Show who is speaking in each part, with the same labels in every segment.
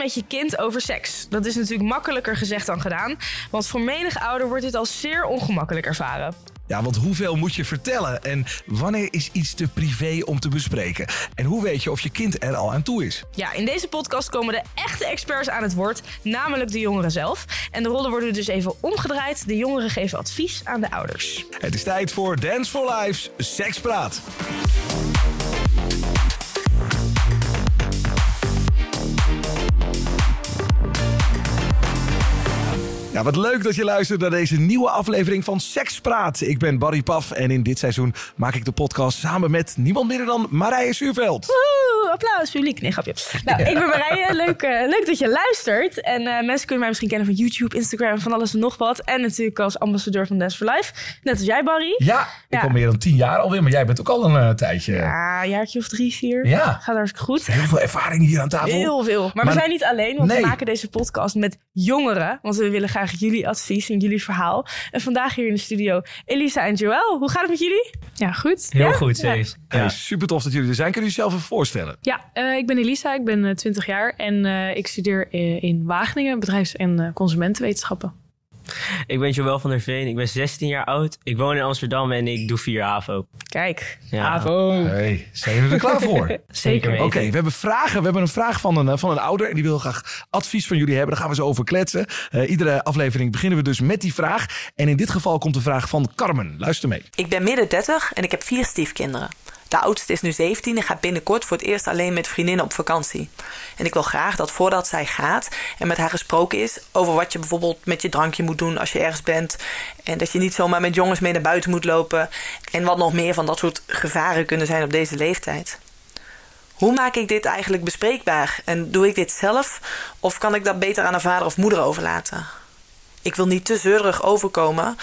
Speaker 1: met je kind over seks. Dat is natuurlijk makkelijker gezegd dan gedaan. Want voor menig ouder wordt dit als zeer ongemakkelijk ervaren.
Speaker 2: Ja, want hoeveel moet je vertellen? En wanneer is iets te privé om te bespreken? En hoe weet je of je kind er al aan toe is?
Speaker 1: Ja, in deze podcast komen de echte experts aan het woord, namelijk de jongeren zelf. En de rollen worden dus even omgedraaid. De jongeren geven advies aan de ouders.
Speaker 2: Het is tijd voor Dance for Life's Sekspraat. Ja, wat leuk dat je luistert naar deze nieuwe aflevering van Sekspraat. Ik ben Barry Paf en in dit seizoen maak ik de podcast samen met niemand minder dan Marije Zuurveld.
Speaker 1: Woehoe, applaus, publiek. Nee, grapje. Nou, ik ben Marije. Leuk dat je luistert. En mensen kunnen mij misschien kennen van YouTube, Instagram, van alles en nog wat. En natuurlijk als ambassadeur van Dance for Life. Net als jij, Barry.
Speaker 2: Ja, ik al meer dan 10 jaar alweer, maar jij bent ook al een tijdje.
Speaker 1: Ja, een jaartje of 3, 4.
Speaker 2: Ja.
Speaker 1: Gaat hartstikke goed.
Speaker 2: Heel veel ervaring hier aan tafel.
Speaker 1: Heel veel. Maar we zijn niet alleen, want we maken deze podcast met jongeren. Want we willen graag jullie advies en jullie verhaal. En vandaag hier in de studio Elisa en Joël. Hoe gaat het met jullie?
Speaker 3: Ja, goed.
Speaker 4: Heel goed, serieus.
Speaker 2: Ja. Hey, super tof dat jullie er zijn. Kunnen jullie jezelf even voorstellen?
Speaker 3: Ja, ik ben Elisa. Ik ben 20 jaar en ik studeer in Wageningen bedrijfs- en consumentenwetenschappen.
Speaker 4: Ik ben Joël van der Veen. Ik ben 16 jaar oud. Ik woon in Amsterdam en ik doe 4 HAVO.
Speaker 1: Kijk,
Speaker 4: Ja.
Speaker 1: HAVO.
Speaker 2: Hey, zijn jullie er klaar voor?
Speaker 4: Zeker weten.
Speaker 2: Oké, we hebben vragen. We hebben een vraag van een ouder en die wil graag advies van jullie hebben. Daar gaan we zo over kletsen. Iedere aflevering beginnen we dus met die vraag. En in dit geval komt de vraag van Carmen. Luister mee.
Speaker 5: Ik ben midden 30 en ik heb 4 stiefkinderen. De oudste is nu 17 en gaat binnenkort voor het eerst alleen met vriendinnen op vakantie. En ik wil graag dat voordat zij gaat en met haar gesproken is over wat je bijvoorbeeld met je drankje moet doen als je ergens bent. En dat je niet zomaar met jongens mee naar buiten moet lopen. En wat nog meer van dat soort gevaren kunnen zijn op deze leeftijd. Hoe maak ik dit eigenlijk bespreekbaar? En doe ik dit zelf? Of kan ik dat beter aan een vader of moeder overlaten? Ik wil niet te zeurig overkomen.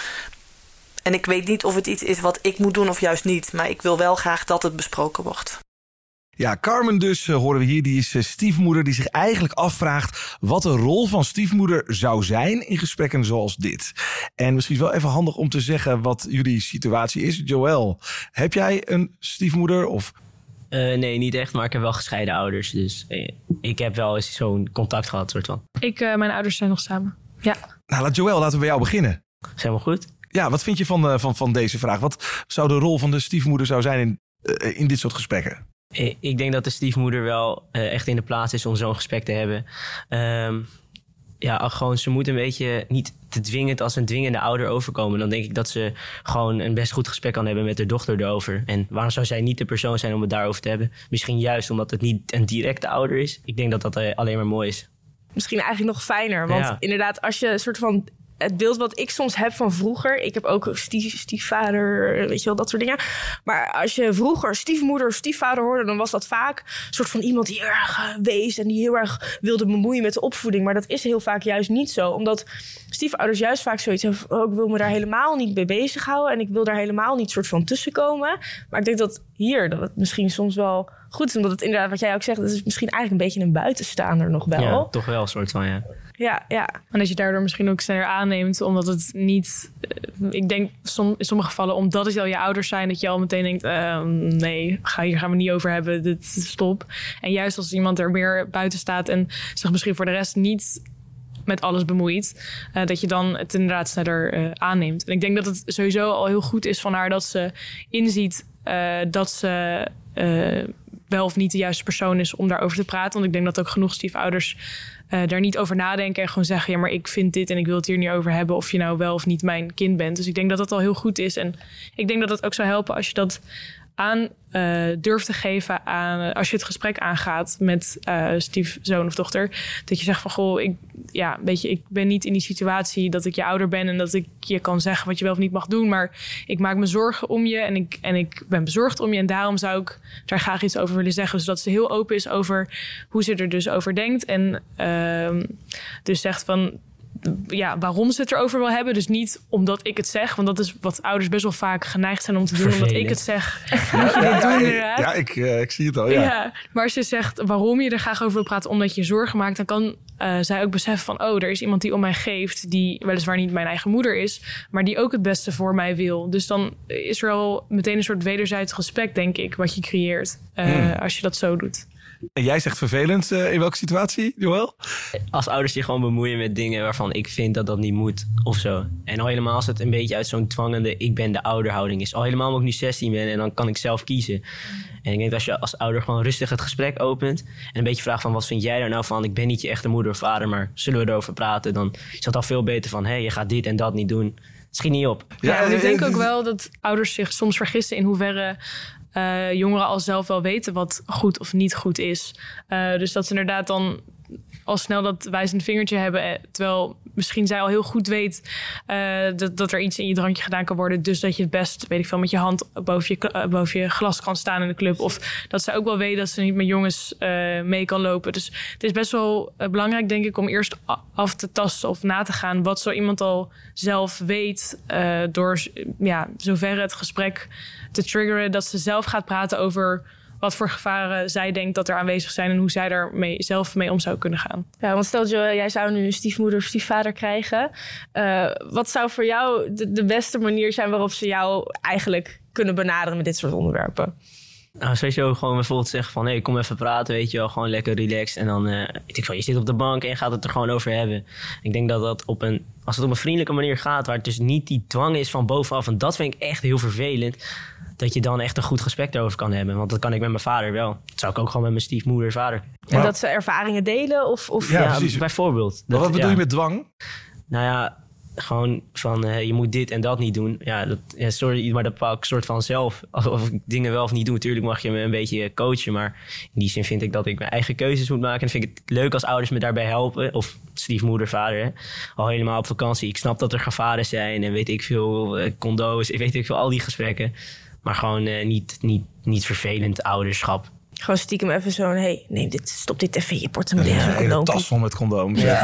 Speaker 5: En ik weet niet of het iets is wat ik moet doen of juist niet. Maar ik wil wel graag dat het besproken wordt.
Speaker 2: Ja, Carmen dus, horen we hier. Die is stiefmoeder die zich eigenlijk afvraagt wat de rol van stiefmoeder zou zijn in gesprekken zoals dit. En misschien wel even handig om te zeggen wat jullie situatie is. Joël, heb jij een stiefmoeder of...
Speaker 4: Nee, niet echt, maar ik heb wel gescheiden ouders. Dus ik heb wel eens zo'n contact gehad, soort van.
Speaker 3: Mijn ouders zijn nog samen. Ja.
Speaker 2: Nou, Joël, laten we bij jou beginnen.
Speaker 4: Is helemaal goed.
Speaker 2: Ja, wat vind je van deze vraag? Wat zou de rol van de stiefmoeder zou zijn in dit soort gesprekken?
Speaker 4: Ik denk dat de stiefmoeder wel echt in de plaats is om zo'n gesprek te hebben. Gewoon, ze moet een beetje niet te dwingend als een dwingende ouder overkomen. Dan denk ik dat ze gewoon een best goed gesprek kan hebben met haar dochter erover. En waarom zou zij niet de persoon zijn om het daarover te hebben? Misschien juist omdat het niet een directe ouder is. Ik denk dat dat alleen maar mooi is.
Speaker 1: Misschien eigenlijk nog fijner. Want inderdaad, als je een soort van... Het beeld wat ik soms heb van vroeger... Ik heb ook een stiefvader, weet je wel, dat soort dingen. Maar als je vroeger stiefmoeder of stiefvader hoorde... dan was dat vaak een soort van iemand die heel erg wees... en die heel erg wilde bemoeien met de opvoeding. Maar dat is heel vaak juist niet zo. Omdat stiefouders juist vaak zoiets hebben... ik wil me daar helemaal niet mee bezighouden... en ik wil daar helemaal niet soort van tussenkomen. Maar ik denk dat dat het misschien soms wel goed is. Omdat het inderdaad, wat jij ook zegt... dat is misschien eigenlijk een beetje een buitenstaander nog wel.
Speaker 4: Ja, toch wel een soort van, ja.
Speaker 1: Ja.
Speaker 3: En dat je daardoor misschien ook sneller aanneemt, omdat het niet... ik denk in sommige gevallen, omdat het al je ouders zijn... dat je al meteen denkt, nee, hier gaan we niet over hebben, dit stop. En juist als iemand er meer buiten staat... en zich misschien voor de rest niet met alles bemoeit... dat je dan het inderdaad sneller aanneemt. En ik denk dat het sowieso al heel goed is van haar... dat ze inziet dat ze... wel of niet de juiste persoon is om daarover te praten. Want ik denk dat ook genoeg stiefouders daar niet over nadenken... en gewoon zeggen, ja, maar ik vind dit en ik wil het hier niet over hebben... of je nou wel of niet mijn kind bent. Dus ik denk dat dat al heel goed is. En ik denk dat het ook zou helpen als je dat aan durft te geven... als je het gesprek aangaat met stiefzoon of dochter... dat je zegt van, goh, ik ben niet in die situatie... dat ik je ouder ben en dat ik je kan zeggen... wat je wel of niet mag doen, maar ik maak me zorgen om je... en ik ben bezorgd om je en daarom zou ik daar graag iets over willen zeggen. Dus dat ze heel open is over hoe ze er dus over denkt... en dus zegt van... waarom ze het erover wil hebben. Dus niet omdat ik het zeg. Want dat is wat ouders best wel vaak geneigd zijn om te doen. Omdat ik het zeg.
Speaker 2: Ik zie het al, ja.
Speaker 3: Maar als je zegt waarom je er graag over wil praten... omdat je zorgen maakt... dan kan zij ook beseffen van... er is iemand die om mij geeft... die weliswaar niet mijn eigen moeder is... maar die ook het beste voor mij wil. Dus dan is er al meteen een soort wederzijds gesprek, denk ik... wat je creëert als je dat zo doet.
Speaker 2: En jij zegt vervelend. In welke situatie, Joël?
Speaker 4: Als ouders zich gewoon bemoeien met dingen waarvan ik vind dat dat niet moet of zo. En al helemaal als het een beetje uit zo'n dwangende ik ben de ouderhouding is. Al helemaal omdat ik nu 16 ben en dan kan ik zelf kiezen. En ik denk dat als je als ouder gewoon rustig het gesprek opent en een beetje vraagt van wat vind jij daar nou van? Ik ben niet je echte moeder of vader, maar zullen we erover praten? Dan is dat al veel beter van je gaat dit en dat niet doen. Het schiet niet op.
Speaker 3: Ja, en ik denk ook wel dat ouders zich soms vergissen in hoeverre jongeren al zelf wel weten wat goed of niet goed is. Dus dat ze inderdaad dan al snel dat wijzend vingertje hebben. Terwijl misschien zij al heel goed weet dat er iets in je drankje gedaan kan worden. Dus dat je het best, weet ik veel, met je hand boven je glas kan staan in de club. Of dat zij ook wel weet dat ze niet met jongens mee kan lopen. Dus het is best wel belangrijk, denk ik, om eerst af te tasten of na te gaan wat zo iemand al zelf weet. Door zoverre het gesprek te triggeren dat ze zelf gaat praten over wat voor gevaren zij denkt dat er aanwezig zijn en hoe zij daar zelf mee om zou kunnen gaan.
Speaker 1: Ja, want stel je, jij zou nu een stiefmoeder of stiefvader krijgen. Wat zou voor jou de beste manier zijn waarop ze jou eigenlijk kunnen benaderen met dit soort onderwerpen?
Speaker 4: Nou, sowieso gewoon bijvoorbeeld zeggen van kom even praten, weet je wel, gewoon lekker relaxed. En dan, je zit op de bank en je gaat het er gewoon over hebben. Ik denk dat als het op een vriendelijke manier gaat, waar het dus niet die dwang is van bovenaf, en dat vind ik echt heel vervelend, dat je dan echt een goed gesprek daarover kan hebben. Want dat kan ik met mijn vader wel. Dat zou ik ook gewoon met mijn stiefmoeder, vader.
Speaker 1: En dat ze ervaringen delen? Of
Speaker 4: bijvoorbeeld.
Speaker 2: Maar wat bedoel je met dwang?
Speaker 4: Nou ja, gewoon van je moet dit en dat niet doen. Sorry, maar dat bepaal ik soort van zelf. Of ik dingen wel of niet doe. Natuurlijk mag je me een beetje coachen. Maar in die zin vind ik dat ik mijn eigen keuzes moet maken. En vind ik het leuk als ouders me daarbij helpen. Of stiefmoeder, vader. Hè. Al helemaal op vakantie. Ik snap dat er gevaren zijn. En weet ik veel, condo's. Weet ik veel, al die gesprekken. Maar gewoon niet vervelend ouderschap.
Speaker 1: Gewoon stiekem even zo'n, stop dit even in je portemonnee.
Speaker 2: Een hele tas vol met condooms. Ja.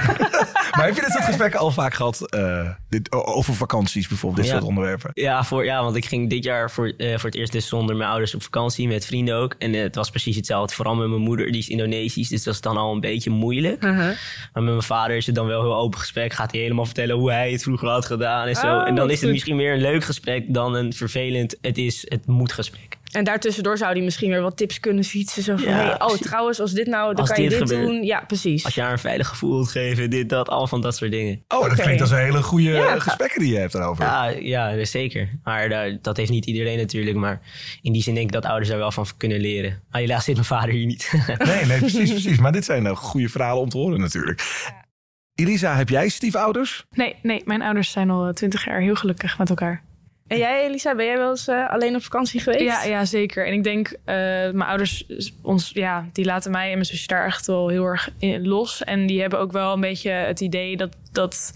Speaker 2: Maar heb je dit soort gesprekken al vaak gehad? Over vakanties bijvoorbeeld, dit soort onderwerpen?
Speaker 4: Ja, want ik ging dit jaar voor het eerst dus zonder mijn ouders op vakantie. Met vrienden ook. En het was precies hetzelfde. Vooral met mijn moeder, die is Indonesisch. Dus dat is dan al een beetje moeilijk. Maar met mijn vader is het dan wel heel open gesprek. Gaat hij helemaal vertellen hoe hij het vroeger had gedaan. En zo. En dan is het misschien meer een leuk gesprek dan een vervelend het moet gesprek.
Speaker 1: En daartussendoor zou hij misschien weer wat tips kunnen fietsen. Zo van, trouwens, als dit nou, dan kan je dit doen. Ja, precies.
Speaker 4: Als je haar een veilig gevoel wilt geven, dit, dat, al van dat soort dingen.
Speaker 2: Oh, dat klinkt als een hele goede gesprekken die je hebt erover.
Speaker 4: Ja, zeker. Maar dat heeft niet iedereen natuurlijk. Maar in die zin denk ik dat ouders daar wel van kunnen leren. Helaas zit mijn vader hier niet.
Speaker 2: Nee, precies. Maar dit zijn goede verhalen om te horen natuurlijk. Elisa, heb jij stiefouders?
Speaker 3: Nee, mijn ouders zijn al 20 jaar heel gelukkig met elkaar.
Speaker 1: En jij, Elisa, ben jij wel eens alleen op vakantie geweest?
Speaker 3: Ja, zeker. En ik denk, mijn ouders, die laten mij en mijn zusje daar echt wel heel erg in los. En die hebben ook wel een beetje het idee dat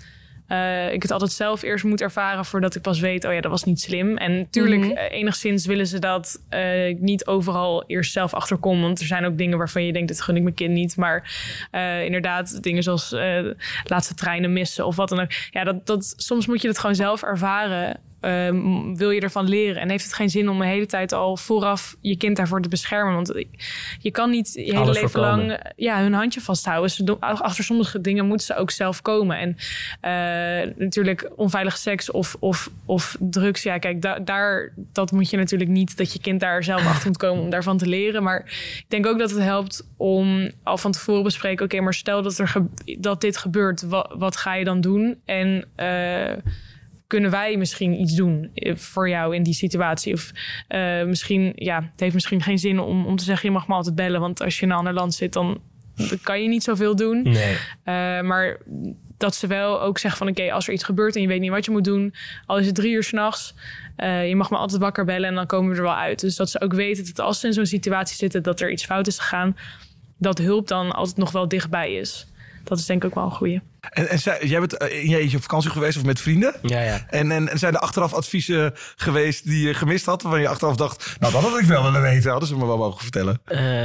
Speaker 3: ik het altijd zelf eerst moet ervaren voordat ik pas weet, dat was niet slim. En natuurlijk, enigszins willen ze dat ik niet overal eerst zelf achterkom. Want er zijn ook dingen waarvan je denkt, dit gun ik mijn kind niet. Maar inderdaad, dingen zoals laatste treinen missen of wat dan ook. Ja, soms moet je het gewoon zelf ervaren. Wil je ervan leren? En heeft het geen zin om de hele tijd al vooraf je kind daarvoor te beschermen? Want je kan niet je hele
Speaker 4: alles
Speaker 3: leven
Speaker 4: voorkomen.
Speaker 3: lang hun handje vasthouden. Achter sommige dingen moeten ze ook zelf komen. En natuurlijk onveilige seks of drugs. Ja, kijk, dat moet je natuurlijk niet, dat je kind daar zelf achter moet komen om daarvan te leren. Maar ik denk ook dat het helpt om al van tevoren bespreken, oké, maar stel dat dit gebeurt, wat ga je dan doen? En kunnen wij misschien iets doen voor jou in die situatie? Of misschien, het heeft misschien geen zin om te zeggen, je mag me altijd bellen. Want als je in een ander land zit, dan kan je niet zoveel doen.
Speaker 4: Nee.
Speaker 3: Maar dat ze wel ook zeggen van, oké, als er iets gebeurt en je weet niet wat je moet doen, al is het 3 uur 's nachts, je mag me altijd wakker bellen en dan komen we er wel uit. Dus dat ze ook weten dat als ze in zo'n situatie zitten, dat er iets fout is gegaan, dat hulp dan altijd nog wel dichtbij is. Dat is denk ik ook wel een goeie.
Speaker 2: En jij bent in je eentje op vakantie geweest of met vrienden?
Speaker 4: Ja.
Speaker 2: En zijn er achteraf adviezen geweest die je gemist had, waarvan je achteraf dacht, dat had ik wel willen weten. Hadden ze me wel mogen vertellen?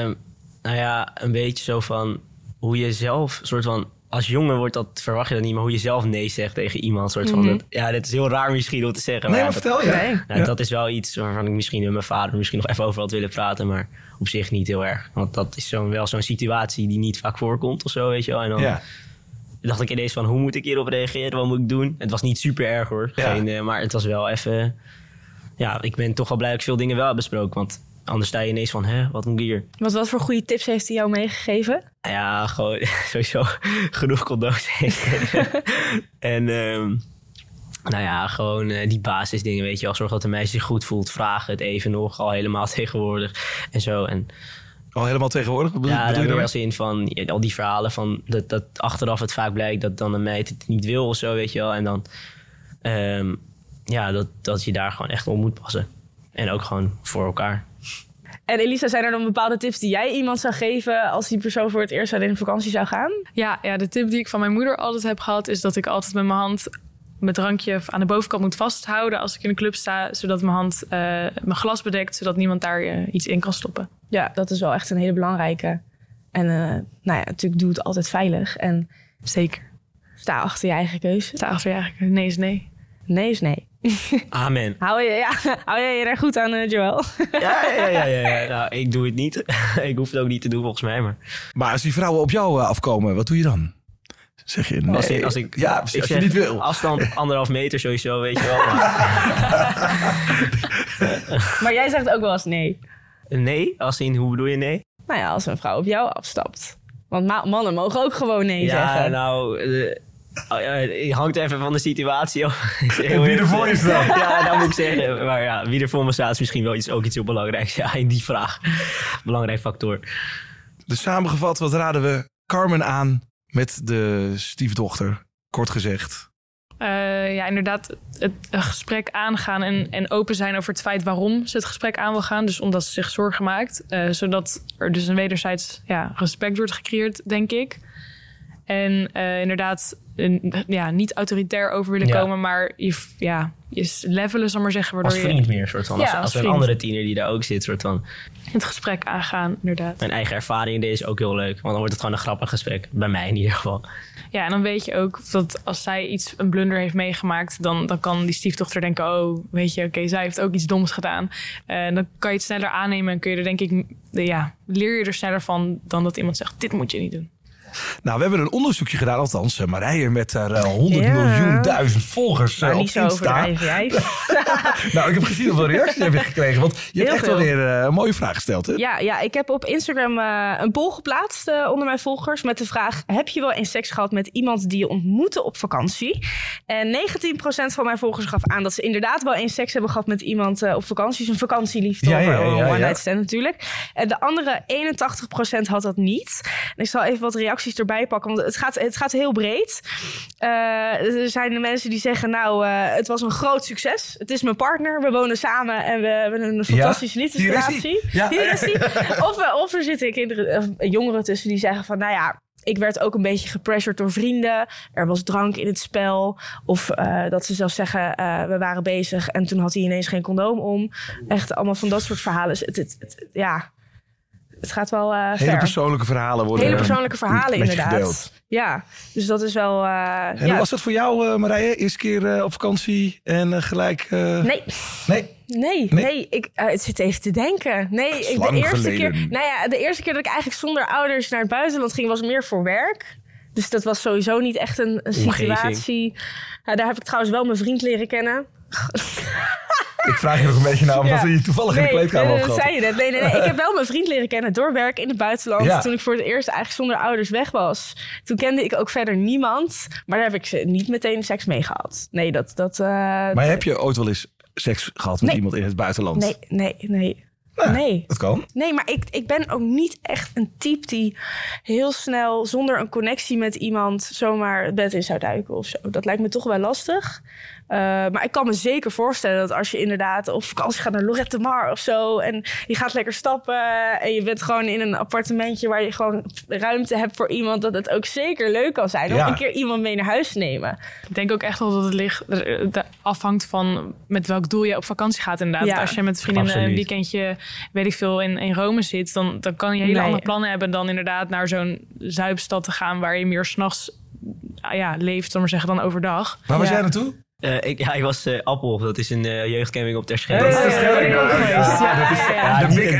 Speaker 4: Een beetje zo van hoe je zelf, soort van, als jongen verwacht je dat niet, maar hoe je zelf nee zegt tegen iemand. Soort van, dat is heel raar misschien om te zeggen.
Speaker 2: Nee, maar vertel je.
Speaker 4: Dat is wel iets waarvan ik misschien met mijn vader misschien nog even over had willen praten, maar op zich niet heel erg. Want dat is wel zo'n situatie die niet vaak voorkomt of zo, weet je wel. En dan dacht ik ineens van, hoe moet ik hierop reageren? Wat moet ik doen? Het was niet super erg hoor. Maar het was wel even ja, ik ben toch wel blij dat ik veel dingen wel heb besproken. Want anders sta je ineens van, wat moet ik hier?
Speaker 1: Wat voor goede tips heeft hij jou meegegeven?
Speaker 4: Ja, gewoon sowieso genoeg condooms. En nou ja, gewoon die basisdingen, weet je wel. Zorg dat de meisje zich goed voelt. Vragen het even nog, al helemaal tegenwoordig. En zo. En
Speaker 2: al helemaal tegenwoordig? Wat bedoel je
Speaker 4: wel zin van al die verhalen van dat achteraf het vaak blijkt dat dan een meid het niet wil of zo, weet je wel. En dan dat je daar gewoon echt op moet passen. En ook gewoon voor elkaar.
Speaker 1: En Elisa, zijn er dan bepaalde tips die jij iemand zou geven als die persoon voor het eerst in vakantie zou gaan?
Speaker 3: Ja, de tip die ik van mijn moeder altijd heb gehad is dat ik altijd met mijn hand mijn drankje aan de bovenkant moet vasthouden als ik in een club sta, zodat mijn hand mijn glas bedekt, zodat niemand daar iets in kan stoppen.
Speaker 1: Ja, dat is wel echt een hele belangrijke. En natuurlijk doe het altijd veilig. En
Speaker 3: zeker.
Speaker 1: Sta achter je eigen keuze.
Speaker 3: Sta achter je eigen keuze. Nee is nee.
Speaker 1: Nee is nee.
Speaker 4: Amen.
Speaker 1: Hou jij je er goed aan, Joël?
Speaker 4: Ja. Nou, ik doe het niet. Ik hoef het ook niet te doen volgens mij. Maar
Speaker 2: als die vrouwen op jou afkomen, wat doe je dan? Zeg je nee?
Speaker 4: Als je niet wil. Afstand 1,5 meter sowieso, weet je wel.
Speaker 1: Maar jij zegt ook wel eens nee.
Speaker 4: Nee? Hoe bedoel je nee?
Speaker 1: Nou ja, als een vrouw op jou afstapt. Want mannen mogen ook gewoon nee zeggen.
Speaker 4: Ja, nou... Het hangt even van de situatie af.
Speaker 2: Wie er voor je staat.
Speaker 4: Ja, dat moet ik zeggen. Maar ja, wie er voor me staat is misschien wel ook iets heel belangrijks. Ja, in die vraag. Belangrijk factor.
Speaker 2: Dus samengevat, wat raden we Carmen aan met de stiefdochter? Kort gezegd.
Speaker 3: Inderdaad, het gesprek aangaan en open zijn over het feit waarom ze het gesprek aan wil gaan. Dus omdat ze zich zorgen maakt. Zodat er dus een wederzijds respect wordt gecreëerd, denk ik. En inderdaad, niet autoritair over willen komen, maar je levelen, zal maar zeggen. Waardoor
Speaker 4: als vriend meer, soort van. Als een andere tiener die daar ook zit, soort van.
Speaker 3: Het gesprek aangaan, inderdaad.
Speaker 4: Mijn eigen ervaring in deze is ook heel leuk. Want dan wordt het gewoon een grappig gesprek. Bij mij in ieder geval.
Speaker 3: Ja, en dan weet je ook dat als zij een blunder heeft meegemaakt, dan kan die stiefdochter denken, oh, weet je, oké, zij heeft ook iets doms gedaan. Dan kan je het sneller aannemen en kun je er, denk ik, leer je er sneller van dan dat iemand zegt, dit moet je niet doen.
Speaker 2: Nou, we hebben een onderzoekje gedaan, althans Marije met haar 100.000.000 volgers
Speaker 1: maar
Speaker 2: op
Speaker 1: niet zo
Speaker 2: Insta. Nou, ik heb gezien hoeveel reacties heb je gekregen, want je hebt echt wel weer een mooie vraag gesteld. Hè?
Speaker 1: Ja, ik heb op Instagram een poll geplaatst onder mijn volgers met de vraag, heb je wel eens seks gehad met iemand die je ontmoette op vakantie? En 19% van mijn volgers gaf aan dat ze inderdaad wel eens seks hebben gehad met iemand op vakantie. Dus een vakantieliefde of een one night stand natuurlijk. En de andere 81% had dat niet. En ik zal even wat reacties erbij pakken, want het gaat heel breed. Er zijn de mensen die zeggen, het was een groot succes. Het is mijn partner, we wonen samen en we hebben een fantastische liefdesrelatie. Hier is hij. Of er zitten kinderen, jongeren tussen die zeggen van, ik werd ook een beetje gepressured door vrienden. Er was drank in het spel. Of dat ze zelfs zeggen, we waren bezig en toen had hij ineens geen condoom om. Echt allemaal van dat soort verhalen. Het gaat wel
Speaker 2: hele persoonlijke verhalen worden.
Speaker 1: Hele persoonlijke verhalen, inderdaad.
Speaker 2: Gedeeld.
Speaker 1: Ja, dus dat is wel...
Speaker 2: en hoe was dat voor jou, Marije? Eerste keer op vakantie en gelijk...
Speaker 1: Nee. Het zit even te denken. De eerste keer dat ik eigenlijk zonder ouders naar het buitenland ging, was meer voor werk. Dus dat was sowieso niet echt een situatie. Daar heb ik trouwens wel mijn vriend leren kennen.
Speaker 2: Ik vraag je nog een beetje naar, omdat we je toevallig in de kleedkamer opgehad.
Speaker 1: Dat zei je net. Nee. Ik heb wel mijn vriend leren kennen door werk in het buitenland. Ja. Toen ik voor het eerst eigenlijk zonder ouders weg was. Toen kende ik ook verder niemand. Maar daar heb ik niet meteen seks mee gehad. Nee, Maar
Speaker 2: heb je ooit wel eens seks gehad met iemand in het buitenland?
Speaker 1: Nee.
Speaker 2: Nee, dat kan.
Speaker 1: Nee, maar ik ben ook niet echt een type die heel snel zonder een connectie met iemand zomaar het bed in zou duiken of zo. Dat lijkt me toch wel lastig. Maar ik kan me zeker voorstellen dat als je inderdaad op vakantie gaat naar Lorette de Mar of zo en je gaat lekker stappen en je bent gewoon in een appartementje waar je gewoon ruimte hebt voor iemand, dat het ook zeker leuk kan zijn om een keer iemand mee naar huis te nemen.
Speaker 3: Ik denk ook echt wel dat het afhangt van met welk doel je op vakantie gaat inderdaad. Ja, als je met vrienden een weekendje, weet ik veel, in Rome zit, dan kan je hele andere plannen hebben dan inderdaad naar zo'n zuipstad te gaan waar je meer 's nachts leeft, zal maar zeggen, dan overdag.
Speaker 2: Waar was jij naartoe?
Speaker 4: Ik was Appel. Dat is een jeugdcamping op Terschelling.
Speaker 2: Dat is Terschelling.
Speaker 4: Niet in het buitenland.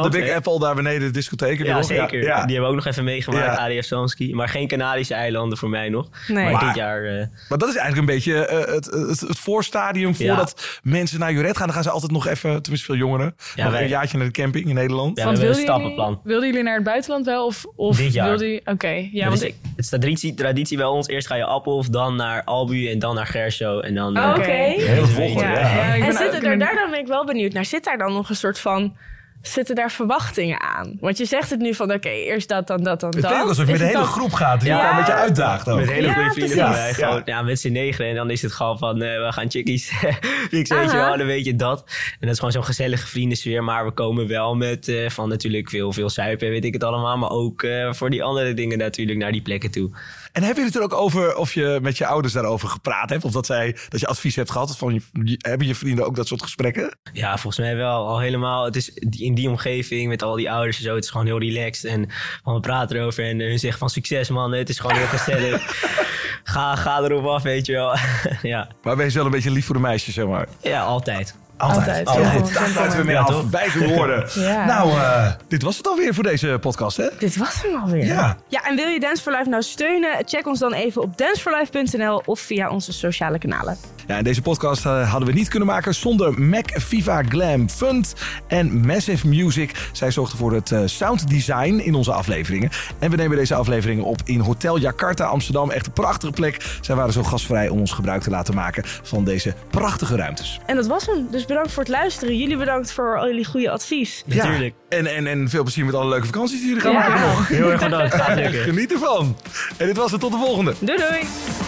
Speaker 2: Big Apple daar beneden, de discotheek.
Speaker 4: Ja, zeker. Ja. Die hebben we ook nog even meegemaakt,
Speaker 2: Ja.
Speaker 4: Adi Samski. Maar geen Canadische eilanden voor mij nog.
Speaker 1: Nee.
Speaker 4: Maar dit jaar...
Speaker 2: Maar dat is eigenlijk een beetje het voorstadium voordat mensen naar Joret gaan. Dan gaan ze altijd nog even, tenminste veel jongeren, nog een jaartje naar de camping in Nederland.
Speaker 4: Ja, we hebben een stappenplan.
Speaker 3: Wilden jullie naar het buitenland wel? Of
Speaker 4: dit jaar.
Speaker 3: Oké. Ja,
Speaker 4: want
Speaker 3: want
Speaker 4: het is traditie bij ons. Eerst ga je Appelhof, dan naar Albu en dan naar Gerso. En dan...
Speaker 1: Oké.
Speaker 2: Hele volgorde,
Speaker 1: En daar ben ik wel benieuwd naar. Zit daar dan nog een soort van... Zitten daar verwachtingen aan? Want je zegt het nu van, oké, eerst dat, dan dat, dan dat.
Speaker 2: Het klinkt alsof je met de hele groep gaat. Die elkaar een beetje uitdaagt. Ook.
Speaker 4: Met hele goede vrienden van mij.
Speaker 2: Ja.
Speaker 4: Gewoon, met z'n 9. En dan is het gewoon van, we gaan chickies fixen, weet je wel. Dan weet je dat. En dat is gewoon zo'n gezellige vriendensfeer. Maar we komen wel met van natuurlijk veel suipen, weet ik het allemaal. Maar ook voor die andere dingen natuurlijk naar die plekken toe.
Speaker 2: En heb je het er ook over of je met je ouders daarover gepraat hebt? Of dat je advies hebt gehad? Hebben je vrienden ook dat soort gesprekken?
Speaker 4: Ja, volgens mij wel. Al helemaal. Het is in die omgeving met al die ouders en zo. Het is gewoon heel relaxed. En we praten erover. En hun zeggen van succes man. Het is gewoon heel gezellig. ga erop af, weet je wel. Ja.
Speaker 2: Maar wees wel een beetje lief voor de meisjes, zeg maar.
Speaker 4: Ja, altijd.
Speaker 3: Altijd.
Speaker 2: Daar sluiten we mee af. Wijze woorden.
Speaker 3: Ja.
Speaker 2: Nou, dit was het alweer voor deze podcast, hè?
Speaker 1: Dit was hem alweer.
Speaker 2: Ja.
Speaker 1: En wil je Dance for Life nou steunen? Check ons dan even op danceforlife.nl of via onze sociale kanalen.
Speaker 2: Ja, en deze podcast hadden we niet kunnen maken zonder Mac Viva Glam Fund en Massive Music. Zij zorgden voor het sounddesign in onze afleveringen. En we nemen deze afleveringen op in Hotel Jakarta Amsterdam. Echt een prachtige plek. Zij waren zo gastvrij om ons gebruik te laten maken van deze prachtige ruimtes.
Speaker 1: En dat was hem. Dus bedankt voor het luisteren. Jullie bedankt voor al jullie goede advies.
Speaker 4: Natuurlijk.
Speaker 2: En veel plezier met alle leuke vakanties die jullie gaan maken.
Speaker 4: Heel erg bedankt. Gaat lukken.
Speaker 2: Geniet ervan. En dit was het. Tot de volgende.
Speaker 1: Doei doei.